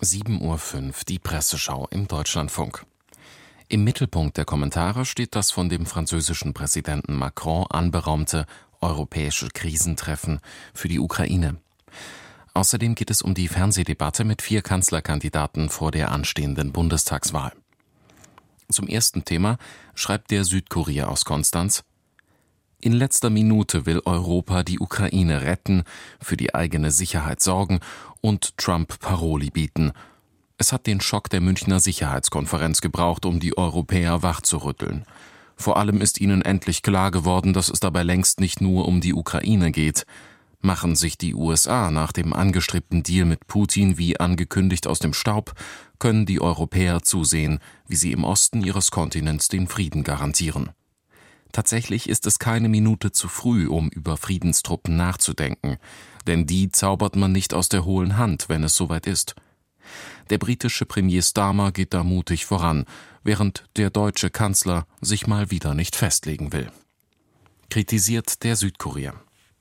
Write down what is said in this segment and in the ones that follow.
7:05 Uhr, die Presseschau im Deutschlandfunk. Im Mittelpunkt der Kommentare steht das von dem französischen Präsidenten Macron anberaumte europäische Krisentreffen für die Ukraine. Außerdem geht es um die Fernsehdebatte mit 4 Kanzlerkandidaten vor der anstehenden Bundestagswahl. Zum ersten Thema schreibt der Südkurier aus Konstanz: In letzter Minute will Europa die Ukraine retten, für die eigene Sicherheit sorgen und Trump Paroli bieten. Es hat den Schock der Münchner Sicherheitskonferenz gebraucht, um die Europäer wachzurütteln. Vor allem ist ihnen endlich klar geworden, dass es dabei längst nicht nur um die Ukraine geht. Machen sich die USA nach dem angestrebten Deal mit Putin wie angekündigt aus dem Staub, können die Europäer zusehen, wie sie im Osten ihres Kontinents den Frieden garantieren. Tatsächlich ist es keine Minute zu früh, um über Friedenstruppen nachzudenken, denn die zaubert man nicht aus der hohlen Hand, wenn es soweit ist. Der britische Premier Starmer geht da mutig voran, während der deutsche Kanzler sich mal wieder nicht festlegen will. Kritisiert der Südkurier.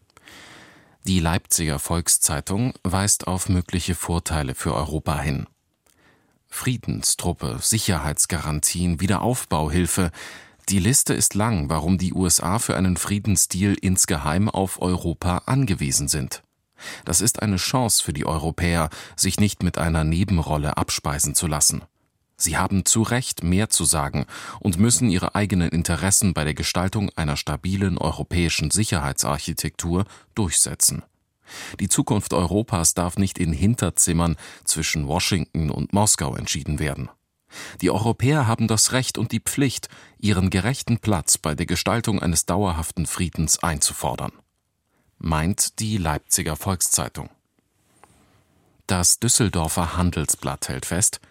Die Leipziger Volkszeitung weist auf mögliche Vorteile für Europa hin. Friedenstruppe, Sicherheitsgarantien, Wiederaufbauhilfe. Die Liste ist lang, warum die USA für einen Friedensdeal insgeheim auf Europa angewiesen sind. Das ist eine Chance für die Europäer, sich nicht mit einer Nebenrolle abspeisen zu lassen. Sie haben zu Recht mehr zu sagen und müssen ihre eigenen Interessen bei der Gestaltung einer stabilen europäischen Sicherheitsarchitektur durchsetzen. Die Zukunft Europas darf nicht in Hinterzimmern zwischen Washington und Moskau entschieden werden. Die Europäer haben das Recht und die Pflicht, ihren gerechten Platz bei der Gestaltung eines dauerhaften Friedens einzufordern. Meint die Leipziger Volkszeitung. Das Düsseldorfer Handelsblatt hält fest: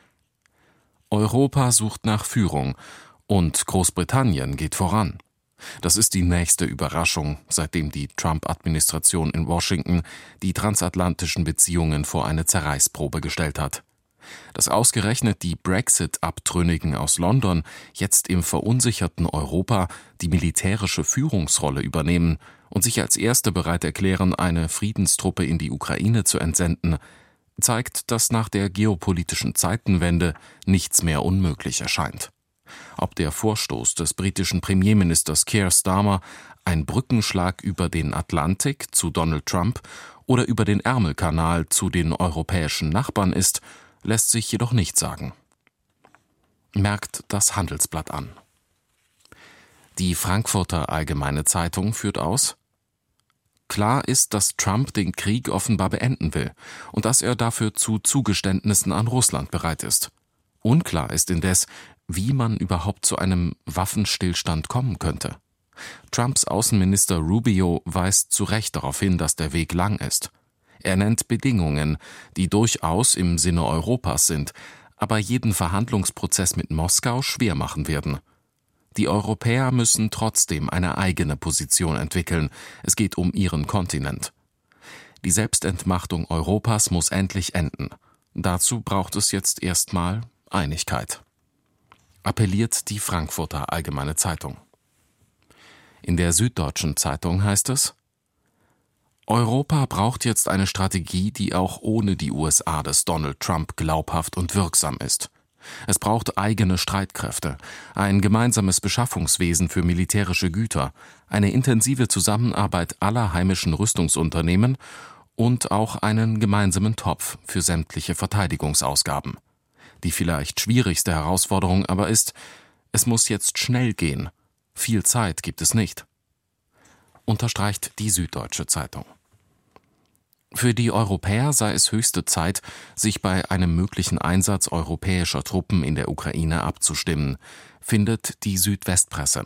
Europa sucht nach Führung und Großbritannien geht voran. Das ist die nächste Überraschung, seitdem die Trump-Administration in Washington die transatlantischen Beziehungen vor eine Zerreißprobe gestellt hat. Dass ausgerechnet die Brexit-Abtrünnigen aus London jetzt im verunsicherten Europa die militärische Führungsrolle übernehmen und sich als Erste bereit erklären, eine Friedenstruppe in die Ukraine zu entsenden, zeigt, dass nach der geopolitischen Zeitenwende nichts mehr unmöglich erscheint. Ob der Vorstoß des britischen Premierministers Keir Starmer ein Brückenschlag über den Atlantik zu Donald Trump oder über den Ärmelkanal zu den europäischen Nachbarn ist, lässt sich jedoch nicht sagen. Merkt das Handelsblatt an. Die Frankfurter Allgemeine Zeitung führt aus: Klar ist, dass Trump den Krieg offenbar beenden will und dass er dafür zu Zugeständnissen an Russland bereit ist. Unklar ist indes, wie man überhaupt zu einem Waffenstillstand kommen könnte. Trumps Außenminister Rubio weist zu Recht darauf hin, dass der Weg lang ist. Er nennt Bedingungen, die durchaus im Sinne Europas sind, aber jeden Verhandlungsprozess mit Moskau schwer machen werden. Die Europäer müssen trotzdem eine eigene Position entwickeln. Es geht um ihren Kontinent. Die Selbstentmachtung Europas muss endlich enden. Dazu braucht es jetzt erstmal Einigkeit. Appelliert die Frankfurter Allgemeine Zeitung. In der Süddeutschen Zeitung heißt es: Europa braucht jetzt eine Strategie, die auch ohne die USA des Donald Trump glaubhaft und wirksam ist. Es braucht eigene Streitkräfte, ein gemeinsames Beschaffungswesen für militärische Güter, eine intensive Zusammenarbeit aller heimischen Rüstungsunternehmen und auch einen gemeinsamen Topf für sämtliche Verteidigungsausgaben. Die vielleicht schwierigste Herausforderung aber ist, es muss jetzt schnell gehen. Viel Zeit gibt es nicht. Unterstreicht die Süddeutsche Zeitung. Für die Europäer sei es höchste Zeit, sich bei einem möglichen Einsatz europäischer Truppen in der Ukraine abzustimmen, findet die Südwestpresse.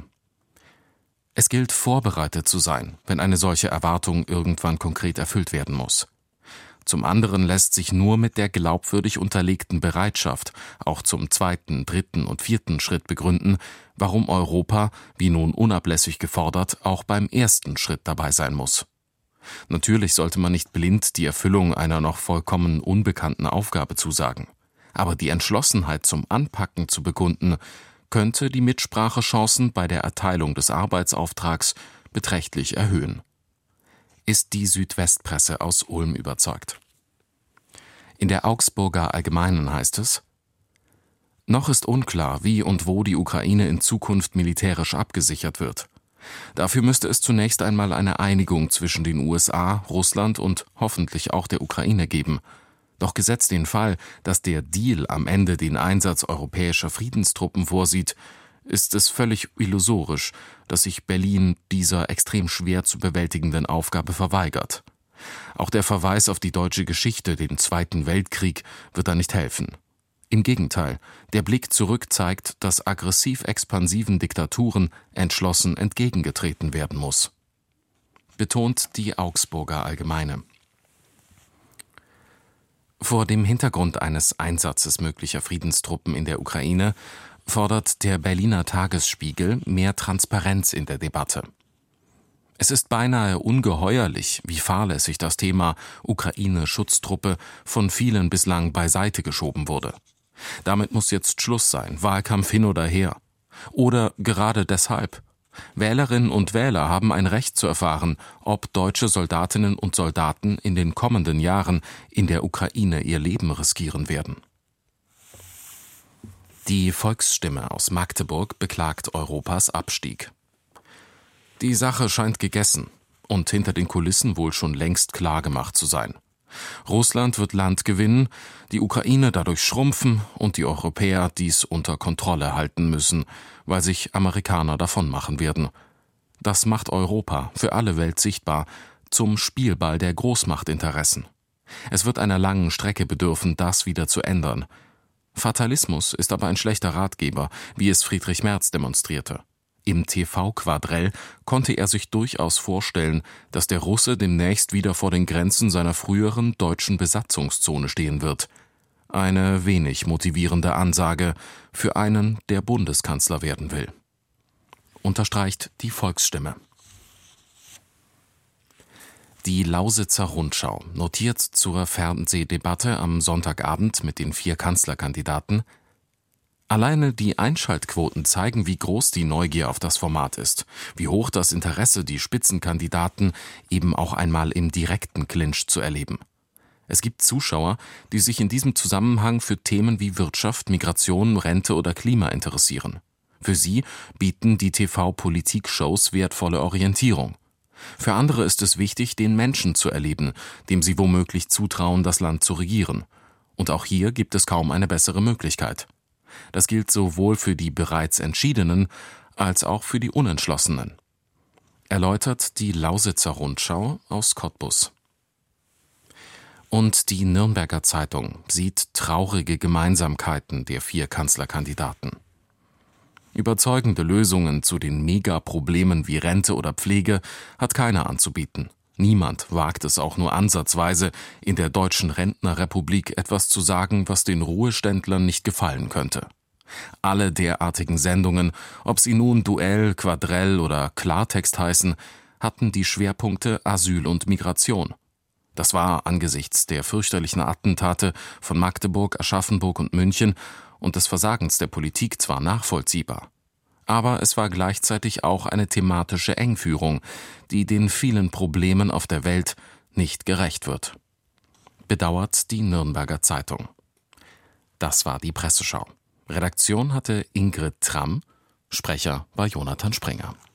Es gilt, vorbereitet zu sein, wenn eine solche Erwartung irgendwann konkret erfüllt werden muss. Zum anderen lässt sich nur mit der glaubwürdig unterlegten Bereitschaft auch zum 2., 3. und 4. Schritt begründen, warum Europa, wie nun unablässig gefordert, auch beim ersten Schritt dabei sein muss. Natürlich sollte man nicht blind die Erfüllung einer noch vollkommen unbekannten Aufgabe zusagen. Aber die Entschlossenheit zum Anpacken zu bekunden, könnte die Mitsprachechancen bei der Erteilung des Arbeitsauftrags beträchtlich erhöhen. Ist die Südwestpresse aus Ulm überzeugt. In der Augsburger Allgemeinen heißt es: Noch ist unklar, wie und wo die Ukraine in Zukunft militärisch abgesichert wird. Dafür müsste es zunächst einmal eine Einigung zwischen den USA, Russland und hoffentlich auch der Ukraine geben. Doch gesetzt den Fall, dass der Deal am Ende den Einsatz europäischer Friedenstruppen vorsieht, ist es völlig illusorisch, dass sich Berlin dieser extrem schwer zu bewältigenden Aufgabe verweigert. Auch der Verweis auf die deutsche Geschichte, den Zweiten Weltkrieg, wird da nicht helfen. Im Gegenteil, der Blick zurück zeigt, dass aggressiv-expansiven Diktaturen entschlossen entgegengetreten werden muss. Betont die Augsburger Allgemeine. Vor dem Hintergrund eines Einsatzes möglicher Friedenstruppen in der Ukraine fordert der Berliner Tagesspiegel mehr Transparenz in der Debatte. Es ist beinahe ungeheuerlich, wie fahrlässig das Thema Ukraine-Schutztruppe von vielen bislang beiseite geschoben wurde. Damit muss jetzt Schluss sein, Wahlkampf hin oder her. Oder gerade deshalb. Wählerinnen und Wähler haben ein Recht zu erfahren, ob deutsche Soldatinnen und Soldaten in den kommenden Jahren in der Ukraine ihr Leben riskieren werden. Die Volksstimme aus Magdeburg beklagt Europas Abstieg. Die Sache scheint gegessen und hinter den Kulissen wohl schon längst klargemacht zu sein. Russland wird Land gewinnen, die Ukraine dadurch schrumpfen und die Europäer dies unter Kontrolle halten müssen, weil sich Amerikaner davonmachen werden. Das macht Europa, für alle Welt sichtbar, zum Spielball der Großmachtinteressen. Es wird einer langen Strecke bedürfen, das wieder zu ändern. Fatalismus ist aber ein schlechter Ratgeber, wie es Friedrich Merz demonstrierte. Im TV-Quadrell konnte er sich durchaus vorstellen, dass der Russe demnächst wieder vor den Grenzen seiner früheren deutschen Besatzungszone stehen wird. Eine wenig motivierende Ansage für einen, der Bundeskanzler werden will. Unterstreicht die Volksstimme. Die Lausitzer Rundschau notiert zur Fernsehdebatte am Sonntagabend mit den 4 Kanzlerkandidaten: Alleine die Einschaltquoten zeigen, wie groß die Neugier auf das Format ist, wie hoch das Interesse, die Spitzenkandidaten eben auch einmal im direkten Clinch zu erleben. Es gibt Zuschauer, die sich in diesem Zusammenhang für Themen wie Wirtschaft, Migration, Rente oder Klima interessieren. Für sie bieten die TV-Politik-Shows wertvolle Orientierung. Für andere ist es wichtig, den Menschen zu erleben, dem sie womöglich zutrauen, das Land zu regieren. Und auch hier gibt es kaum eine bessere Möglichkeit. Das gilt sowohl für die bereits Entschiedenen als auch für die Unentschlossenen. Erläutert die Lausitzer Rundschau aus Cottbus. Und die Nürnberger Zeitung sieht traurige Gemeinsamkeiten der 4 Kanzlerkandidaten. Überzeugende Lösungen zu den Megaproblemen wie Rente oder Pflege hat keiner anzubieten. Niemand wagt es auch nur ansatzweise, in der deutschen Rentnerrepublik etwas zu sagen, was den Ruheständlern nicht gefallen könnte. Alle derartigen Sendungen, ob sie nun Duell, Quadrell oder Klartext heißen, hatten die Schwerpunkte Asyl und Migration. Das war angesichts der fürchterlichen Attentate von Magdeburg, Aschaffenburg und München und des Versagens der Politik zwar nachvollziehbar. Aber es war gleichzeitig auch eine thematische Engführung, die den vielen Problemen auf der Welt nicht gerecht wird. Bedauert die Nürnberger Zeitung. Das war die Presseschau. Redaktion hatte Ingrid Tramm, Sprecher war Jonathan Springer.